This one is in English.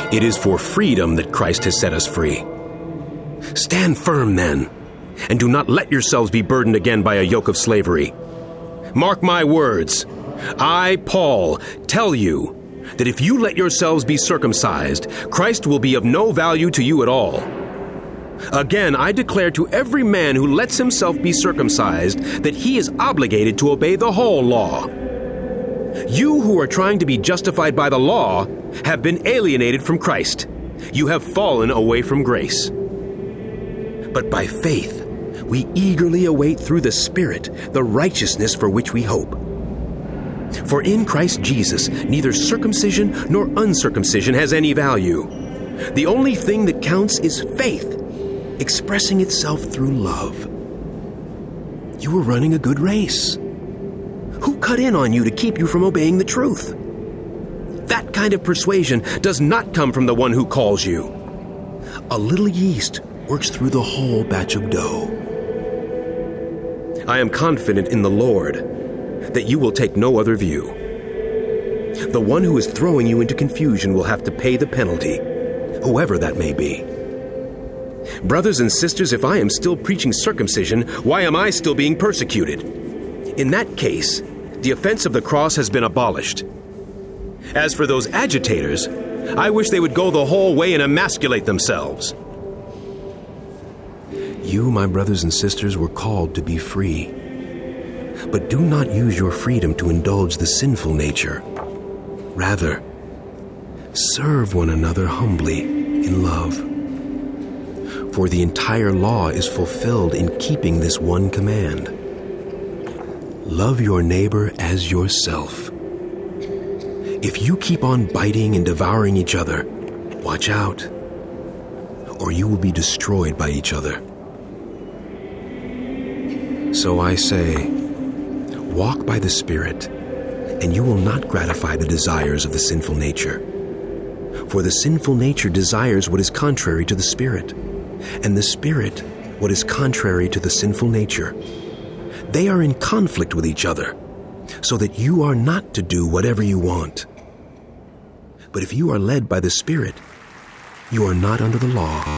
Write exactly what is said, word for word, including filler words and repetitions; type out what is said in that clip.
It is for freedom that Christ has set us free. Stand firm then, and do not let yourselves be burdened again by a yoke of slavery. Mark my words. I, Paul, tell you that if you let yourselves be circumcised, Christ will be of no value to you at all. Again, I declare to every man who lets himself be circumcised that he is obligated to obey the whole law. You who are trying to be justified by the law have been alienated from Christ. You have fallen away from grace. But by faith, we eagerly await through the Spirit the righteousness for which we hope. For in Christ Jesus, neither circumcision nor uncircumcision has any value. The only thing that counts is faith, expressing itself through love. You were running a good race. Who cut in on you to keep you from obeying the truth? That kind of persuasion does not come from the one who calls you. A little yeast works through the whole batch of dough. I am confident in the Lord that you will take no other view. The one who is throwing you into confusion will have to pay the penalty, whoever that may be. Brothers and sisters, if I am still preaching circumcision, why am I still being persecuted? In that case, the offense of the cross has been abolished. As for those agitators, I wish they would go the whole way and emasculate themselves. You, my brothers and sisters, were called to be free. But do not use your freedom to indulge the sinful nature. Rather, serve one another humbly in love. For the entire law is fulfilled in keeping this one command. Love your neighbor as yourself. If you keep on biting and devouring each other, watch out, or you will be destroyed by each other. So I say, walk by the Spirit, and you will not gratify the desires of the sinful nature. For the sinful nature desires what is contrary to the Spirit, and the Spirit what is contrary to the sinful nature. They are in conflict with each other, so that you are not to do whatever you want. But if you are led by the Spirit, you are not under the law.